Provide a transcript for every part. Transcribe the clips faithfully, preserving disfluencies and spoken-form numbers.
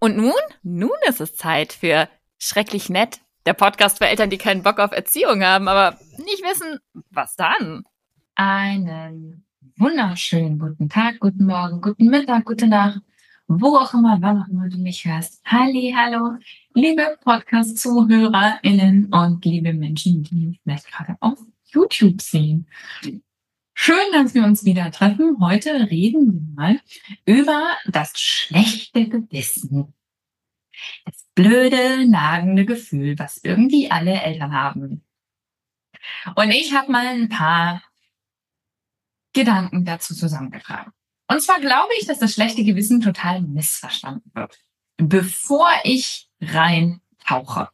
Und nun? Nun ist es Zeit für Schrecklich Nett, der Podcast für Eltern, die keinen Bock auf Erziehung haben, aber nicht wissen, was dann. Einen wunderschönen guten Tag, guten Morgen, guten Mittag, gute Nacht, wo auch immer, wann auch immer du mich hörst. Halli, hallo, liebe Podcast-ZuhörerInnen und liebe Menschen, die mich vielleicht gerade auf YouTube sehen. Schön, dass wir uns wieder treffen. Heute reden wir mal über das schlechte Gewissen. Das blöde, nagende Gefühl, was irgendwie alle Eltern haben. Und ich habe mal ein paar Gedanken dazu zusammengetragen. Und zwar glaube ich, dass das schlechte Gewissen total missverstanden wird. Bevor ich reintauche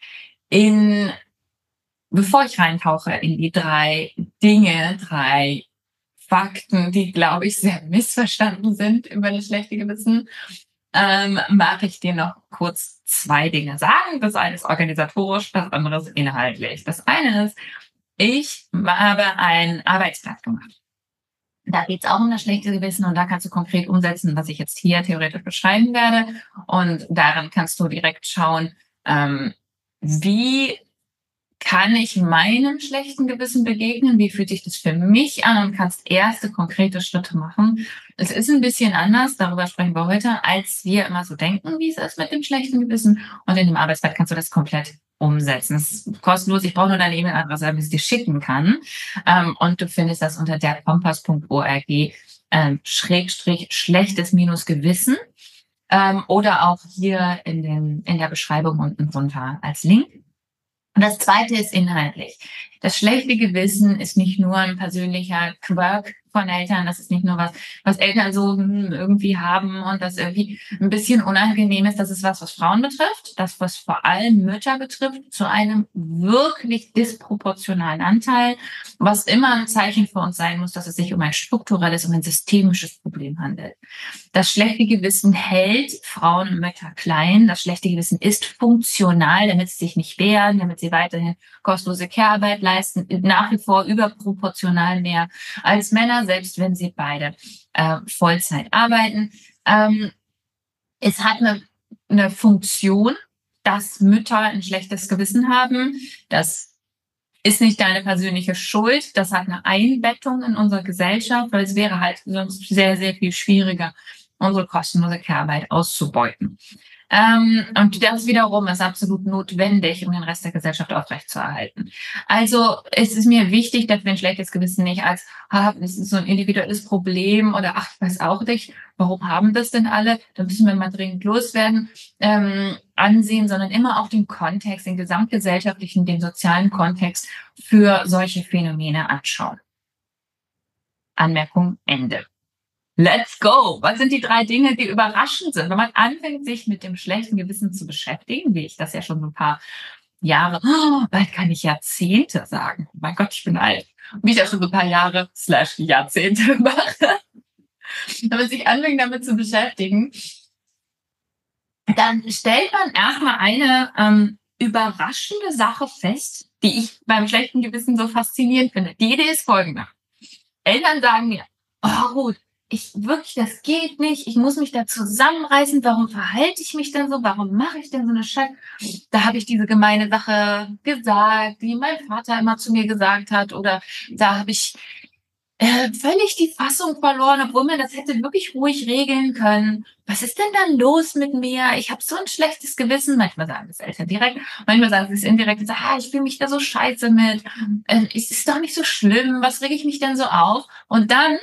in, bevor ich reintauche in die drei Dinge, drei Fakten, die, glaube ich, sehr missverstanden sind über das schlechte Gewissen, ähm, mag ich dir noch kurz zwei Dinge sagen. Das eine ist organisatorisch, das andere ist inhaltlich. Das eine ist, ich habe ein Arbeitsblatt gemacht. Da geht es auch um das schlechte Gewissen und da kannst du konkret umsetzen, was ich jetzt hier theoretisch beschreiben werde. Und daran kannst du direkt schauen, ähm, wie kann ich meinem schlechten Gewissen begegnen? Wie fühlt sich das für mich an? Und kannst erste konkrete Schritte machen. Es ist ein bisschen anders, darüber sprechen wir heute, als wir immer so denken, wie es ist mit dem schlechten Gewissen. Und in dem Arbeitsblatt kannst du das komplett umsetzen. Es ist kostenlos. Ich brauche nur deine E-Mail-Adresse, damit ich es dir schicken kann. Ähm, und du findest das unter derkompass punkt org ähm, Schrägstrich schlechtes minus Gewissen. Ähm, oder auch hier in, den, in der Beschreibung unten drunter als Link. Und das zweite ist inhaltlich. Das schlechte Gewissen ist nicht nur ein persönlicher Quirk von Eltern. Das ist nicht nur was, was Eltern so irgendwie haben und das irgendwie ein bisschen unangenehm ist. Das ist was, was Frauen betrifft. Das, was vor allem Mütter betrifft, zu einem wirklich disproportionalen Anteil, was immer ein Zeichen für uns sein muss, dass es sich um ein strukturelles, um ein systemisches Problem handelt. Das schlechte Gewissen hält Frauen und Mütter klein. Das schlechte Gewissen ist funktional, damit sie sich nicht wehren, damit sie weiterhin kostenlose Care-Arbeit leisten, nach wie vor überproportional mehr als Männer, selbst wenn sie beide äh, Vollzeit arbeiten. Ähm, es hat eine, eine Funktion, dass Mütter ein schlechtes Gewissen haben. Das ist nicht deine persönliche Schuld. Das hat eine Einbettung in unsere Gesellschaft, weil es wäre halt sonst sehr, sehr viel schwieriger, unsere kostenlose Care-Arbeit auszubeuten. Ähm, und das wiederum ist absolut notwendig, um den Rest der Gesellschaft aufrechtzuerhalten. Also es ist mir wichtig, dass wir ein schlechtes Gewissen nicht als, ah, das ist so ein individuelles Problem oder ach, ich weiß auch nicht, warum haben das denn alle? Da müssen wir mal dringend loswerden, ähm, ansehen, sondern immer auch den Kontext, den gesamtgesellschaftlichen, den sozialen Kontext für solche Phänomene anschauen. Anmerkung Ende. Let's go! Was sind die drei Dinge, die überraschend sind? Wenn man anfängt, sich mit dem schlechten Gewissen zu beschäftigen, wie ich das ja schon ein paar Jahre, oh, bald kann ich Jahrzehnte sagen. Oh mein Gott, ich bin alt. Wie ich ja schon ein paar Jahre slash Jahrzehnte mache. Wenn man sich anfängt, damit zu beschäftigen, dann stellt man erstmal eine ähm, überraschende Sache fest, die ich beim schlechten Gewissen so faszinierend finde. Die Idee ist folgende. Eltern sagen mir, oh gut, ich wirklich, das geht nicht, ich muss mich da zusammenreißen, warum verhalte ich mich denn so, warum mache ich denn so eine Scheiße? Da habe ich diese gemeine Sache gesagt, die mein Vater immer zu mir gesagt hat, oder da habe ich äh, völlig die Fassung verloren, obwohl man das hätte wirklich ruhig regeln können. Was ist denn dann los mit mir? Ich habe so ein schlechtes Gewissen. Manchmal sagen das Eltern direkt, manchmal sagen sie es indirekt und sagen, ah, ich fühle mich da so scheiße mit. Äh, es ist doch nicht so schlimm, was rege ich mich denn so auf? Und dann,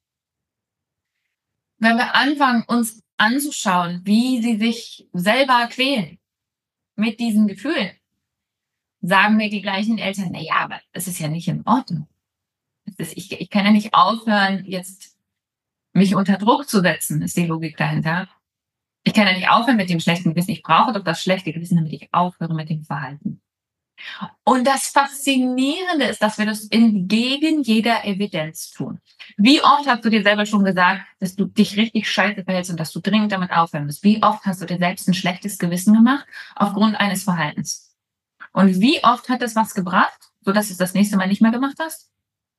wenn wir anfangen, uns anzuschauen, wie sie sich selber quälen mit diesen Gefühlen, sagen mir die gleichen Eltern, na ja, aber es ist ja nicht in Ordnung. Das ist, ich, ich kann ja nicht aufhören, jetzt mich unter Druck zu setzen, ist die Logik dahinter. Ich kann ja nicht aufhören mit dem schlechten Gewissen. Ich brauche doch das schlechte Gewissen, damit ich aufhöre mit dem Verhalten. Und das Faszinierende ist, dass wir das entgegen jeder Evidenz tun. Wie oft hast du dir selber schon gesagt, dass du dich richtig scheiße verhältst und dass du dringend damit aufhören musst? Wie oft hast du dir selbst ein schlechtes Gewissen gemacht aufgrund eines Verhaltens? Und wie oft hat das was gebracht, sodass du es das nächste Mal nicht mehr gemacht hast?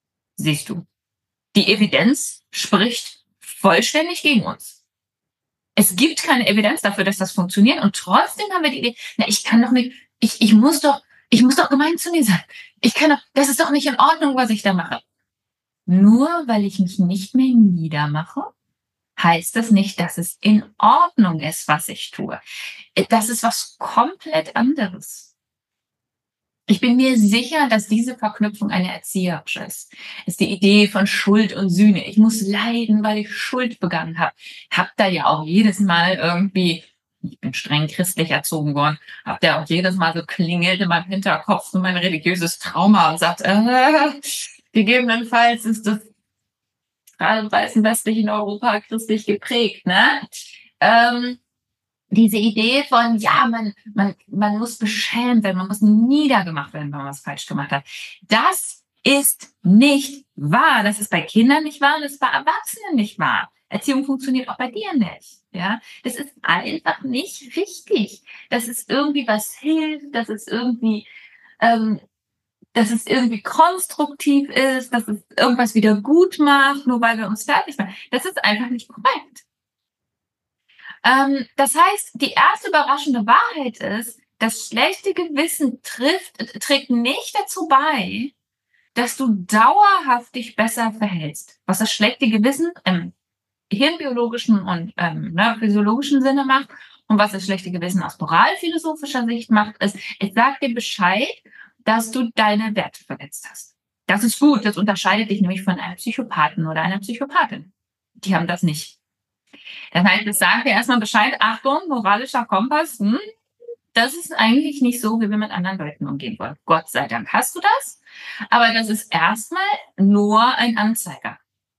Siehst du. Die Evidenz spricht vollständig gegen uns. Es gibt keine Evidenz dafür, dass das funktioniert. Und trotzdem haben wir die Idee, na, ich kann doch nicht, ich, ich muss doch, ich muss doch gemein zu mir sein. Ich kann doch, das ist doch nicht in Ordnung, was ich da mache. Nur weil ich mich nicht mehr niedermache, heißt das nicht, dass es in Ordnung ist, was ich tue. Das ist was komplett anderes. Ich bin mir sicher, dass diese Verknüpfung eine erzieherische ist. Das ist die Idee von Schuld und Sühne. Ich muss leiden, weil ich Schuld begangen habe. Hab da ja auch jedes Mal irgendwie, ich bin streng christlich erzogen worden, hab da auch jedes Mal so klingelt in meinem Hinterkopf so mein religiöses Trauma und sagt, äh, gegebenenfalls ist das gerade im westlichen Europa christlich geprägt, ne? Ähm, diese Idee von, ja, man, man, man muss beschämt werden, man muss niedergemacht werden, wenn man was falsch gemacht hat. Das ist nicht wahr. Das ist bei Kindern nicht wahr und das ist bei Erwachsenen nicht wahr. Erziehung funktioniert auch bei dir nicht. Ja, das ist einfach nicht richtig. Dass es irgendwie was hilft, dass es irgendwie, ähm, dass es irgendwie konstruktiv ist, dass es irgendwas wieder gut macht, nur weil wir uns fertig machen. Das ist einfach nicht korrekt. Ähm, das heißt, die erste überraschende Wahrheit ist, das schlechte Gewissen trifft, trägt nicht dazu bei, dass du dauerhaft dich besser verhältst. Was das schlechte Gewissen im hirnbiologischen und ähm, ne, physiologischen Sinne macht und was das schlechte Gewissen aus moralphilosophischer Sicht macht, ist, es sagt dir Bescheid, dass du deine Werte verletzt hast. Das ist gut, das unterscheidet dich nämlich von einem Psychopathen oder einer Psychopathin. Die haben das nicht. Das heißt, es sagt dir erstmal Bescheid, Achtung, moralischer Kompass, hm, das ist eigentlich nicht so, wie wir mit anderen Leuten umgehen wollen. Gott sei Dank hast du das, aber das ist erstmal nur ein Anzeiger.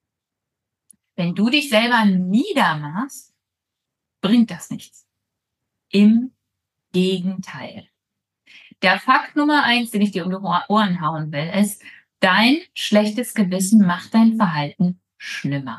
Wenn du dich selber niedermachst, bringt das nichts. Im Gegenteil. Der Fakt Nummer eins, den ich dir um die Ohren hauen will, ist, dein schlechtes Gewissen macht dein Verhalten schlimmer.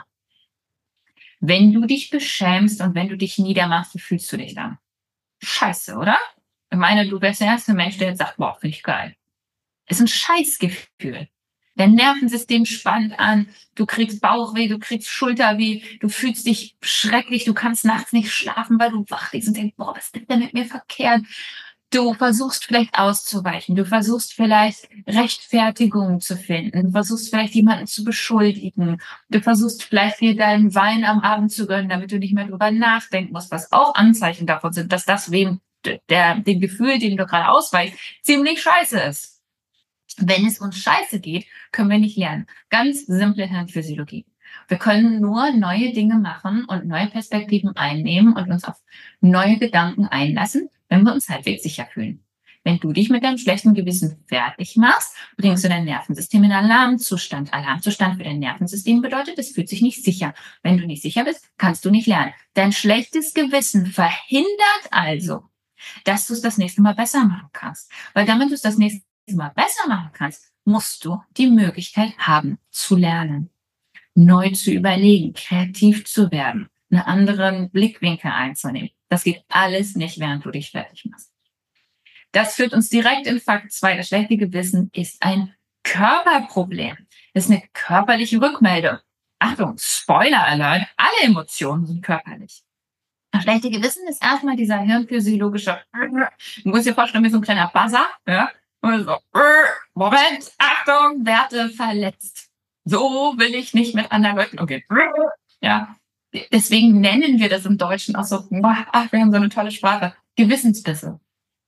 Wenn du dich beschämst und wenn du dich niedermachst, wie fühlst du dich dann? Scheiße, oder? Ich meine, du wärst der erste Mensch, der jetzt sagt, boah, finde ich geil. Ist ein Scheißgefühl. Dein Nervensystem spannt an, du kriegst Bauchweh, du kriegst Schulterweh, du fühlst dich schrecklich, du kannst nachts nicht schlafen, weil du wach liegst und denkst, boah, was ist denn mit mir verkehrt? Du versuchst vielleicht auszuweichen, du versuchst vielleicht Rechtfertigungen zu finden, du versuchst vielleicht jemanden zu beschuldigen, du versuchst vielleicht dir deinen Wein am Abend zu gönnen, damit du nicht mehr drüber nachdenken musst, was auch Anzeichen davon sind, dass das wem der, dem Gefühl, dem du gerade ausweichst, ziemlich scheiße ist. Wenn es uns scheiße geht, können wir nicht lernen. Ganz simple Hirnphysiologie. Wir können nur neue Dinge machen und neue Perspektiven einnehmen und uns auf neue Gedanken einlassen, wenn wir uns halbwegs sicher fühlen. Wenn du dich mit deinem schlechten Gewissen fertig machst, bringst du dein Nervensystem in Alarmzustand. Alarmzustand für dein Nervensystem bedeutet, es fühlt sich nicht sicher. Wenn du nicht sicher bist, kannst du nicht lernen. Dein schlechtes Gewissen verhindert also, dass du es das nächste Mal besser machen kannst. Weil damit du es das nächste Mal besser machen kannst, musst du die Möglichkeit haben, zu lernen, neu zu überlegen, kreativ zu werden, einen anderen Blickwinkel einzunehmen. Das geht alles nicht, während du dich fertig machst. Das führt uns direkt in Fakt zwei. Das schlechte Gewissen ist ein Körperproblem. Das ist eine körperliche Rückmeldung. Achtung, Spoiler Alert, alle Emotionen sind körperlich. Das schlechte Gewissen ist erstmal dieser hirnphysiologische, du musst dir vorstellen, wie so ein kleiner Buzzer, ja, und so, Moment, Achtung, Werte verletzt. So will ich nicht mit anderen Leuten umgehen. Ja, deswegen nennen wir das im Deutschen auch so, ach, wir haben so eine tolle Sprache, Gewissensbisse.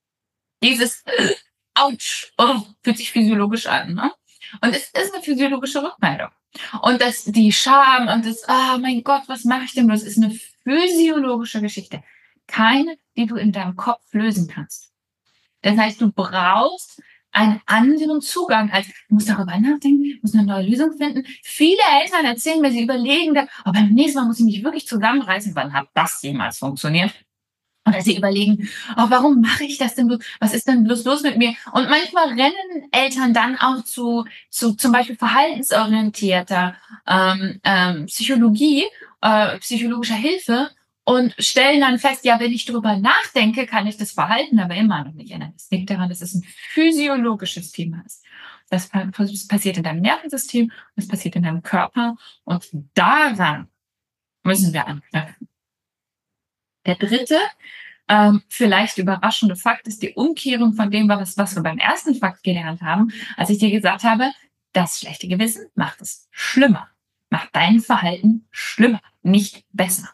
Dieses äh, Autsch, oh, fühlt sich physiologisch an, ne? Und es ist eine physiologische Rückmeldung. Und das, die Scham und das, ah, oh mein Gott, was mache ich denn? Das ist eine physiologische Geschichte. Keine, die du in deinem Kopf lösen kannst. Das heißt, du brauchst einen anderen Zugang, als du musst darüber nachdenken, musst eine neue Lösung finden. Viele Eltern erzählen mir, sie überlegen, aber beim nächsten Mal muss ich mich wirklich zusammenreißen. Wann hat das jemals funktioniert? Oder sie überlegen, oh, warum mache ich das denn bloß? Was ist denn bloß los mit mir? Und manchmal rennen Eltern dann auch zu, zu zum Beispiel verhaltensorientierter ähm, ähm, Psychologie, äh, psychologischer Hilfe und stellen dann fest, ja, wenn ich drüber nachdenke, kann ich das Verhalten aber immer noch nicht ändern. Das liegt daran, dass es ein physiologisches Thema ist. Das passiert in deinem Nervensystem, das passiert in deinem Körper und daran müssen wir anknüpfen. Der dritte, ähm, vielleicht überraschende Fakt ist die Umkehrung von dem, was, was wir beim ersten Fakt gelernt haben, als ich dir gesagt habe, das schlechte Gewissen macht es schlimmer, macht dein Verhalten schlimmer, nicht besser.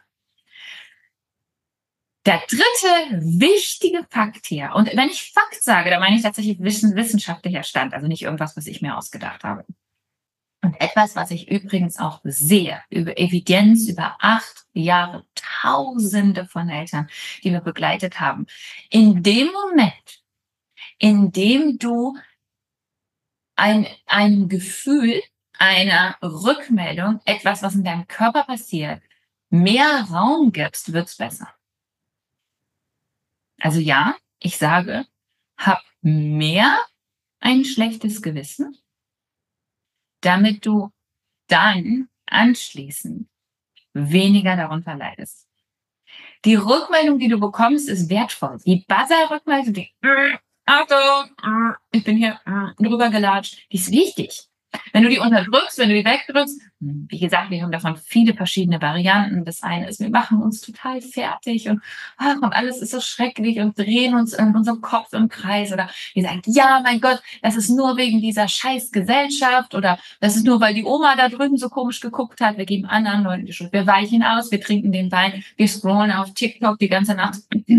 Der dritte wichtige Fakt hier, und wenn ich Fakt sage, dann meine ich tatsächlich wissenschaftlicher Stand, also nicht irgendwas, was ich mir ausgedacht habe. Und etwas, was ich übrigens auch sehe, über Evidenz, über acht Jahre, Tausende von Eltern, die wir begleitet haben. In dem Moment, in dem du ein, ein Gefühl, einer Rückmeldung, etwas, was in deinem Körper passiert, mehr Raum gibst, wird's besser. Also ja, ich sage, hab mehr ein schlechtes Gewissen, damit du dann anschließend weniger darunter leidest. Die Rückmeldung, die du bekommst, ist wertvoll. Die Buzzer-Rückmeldung, die Achtung, ich bin hier drüber gelatscht, die ist wichtig. Wenn du die unterdrückst, wenn du die wegdrückst, wie gesagt, wir haben davon viele verschiedene Varianten. Das eine ist, wir machen uns total fertig und, ach, und alles ist so schrecklich und drehen uns in unserem Kopf im Kreis. Oder wir sagen, ja, mein Gott, das ist nur wegen dieser scheiß Gesellschaft oder das ist nur, weil die Oma da drüben so komisch geguckt hat. Wir geben anderen Leuten die Schuld. Wir weichen aus, wir trinken den Wein, wir scrollen auf TikTok die ganze Nacht.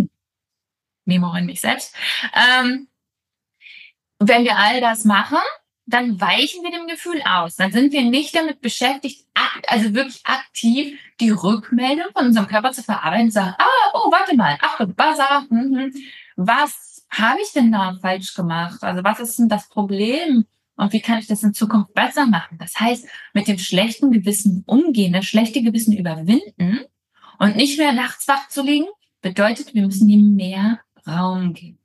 Memo an mich selbst. Ähm, wenn wir all das machen, dann weichen wir dem Gefühl aus. Dann sind wir nicht damit beschäftigt, also wirklich aktiv die Rückmeldung von unserem Körper zu verarbeiten und sagen, ah, oh, warte mal, ach, Buzzer, mhm. Was habe ich denn da falsch gemacht? Also was ist denn das Problem? Und wie kann ich das in Zukunft besser machen? Das heißt, mit dem schlechten Gewissen umgehen, das schlechte Gewissen überwinden und nicht mehr nachts wach zu liegen, bedeutet, wir müssen ihm mehr Raum geben.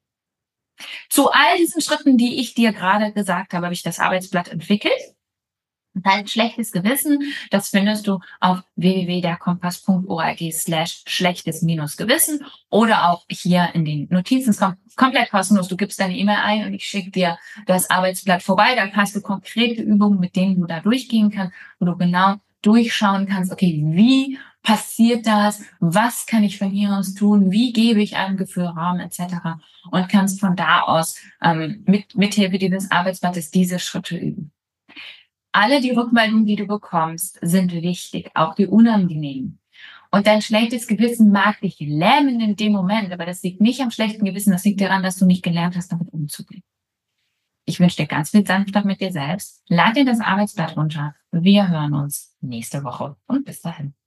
Zu all diesen Schritten, die ich dir gerade gesagt habe, habe ich das Arbeitsblatt entwickelt. Dein schlechtes Gewissen, das findest du auf w w w punkt der kompass punkt org slash schlechtes Gewissen oder auch hier in den Notizen. Es kommt komplett kostenlos. Du gibst deine E-Mail ein und ich schicke dir das Arbeitsblatt vorbei. Dann hast du konkrete Übungen, mit denen du da durchgehen kannst, wo du genau durchschauen kannst, okay, wie passiert das? Was kann ich von hier aus tun? Wie gebe ich einem Gefühl Raum et cetera? Und kannst von da aus ähm, mit mithilfe dieses Arbeitsblattes diese Schritte üben. Alle die Rückmeldungen, die du bekommst, sind wichtig, auch die unangenehmen. Und dein schlechtes Gewissen mag dich lähmen in dem Moment, aber das liegt nicht am schlechten Gewissen, das liegt daran, dass du nicht gelernt hast, damit umzugehen. Ich wünsche dir ganz viel Sanftheit mit dir selbst. Lad dir das Arbeitsblatt runter. Wir hören uns nächste Woche und bis dahin.